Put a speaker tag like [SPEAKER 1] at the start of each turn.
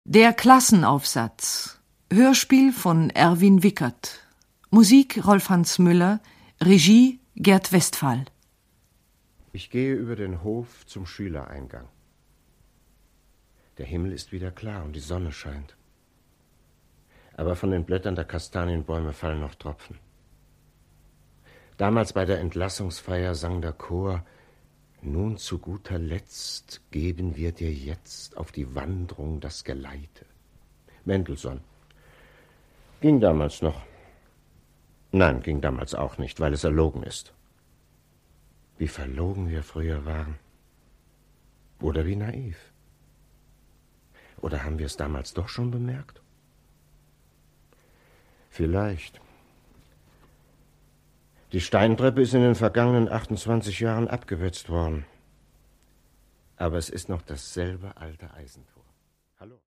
[SPEAKER 1] Der Klassenaufsatz. Hörspiel von Erwin Wickert. Musik Rolf-Hans Müller. Regie Gerd Westphal.
[SPEAKER 2] Ich gehe über den Hof zum Schülereingang. Der Himmel ist wieder klar und die Sonne scheint. Aber von den Blättern der Kastanienbäume fallen noch Tropfen. Damals bei der Entlassungsfeier sang der Chor: Nun zu guter Letzt geben wir dir jetzt auf die Wanderung das Geleite. Mendelssohn. Ging damals noch. Nein, ging damals auch nicht, weil es erlogen ist. Wie verlogen wir früher waren. Oder wie naiv. Oder haben wir es damals doch schon bemerkt? Vielleicht. Die Steintreppe ist in den vergangenen 28 Jahren abgewetzt worden. Aber es ist noch dasselbe alte Eisentor. Hallo.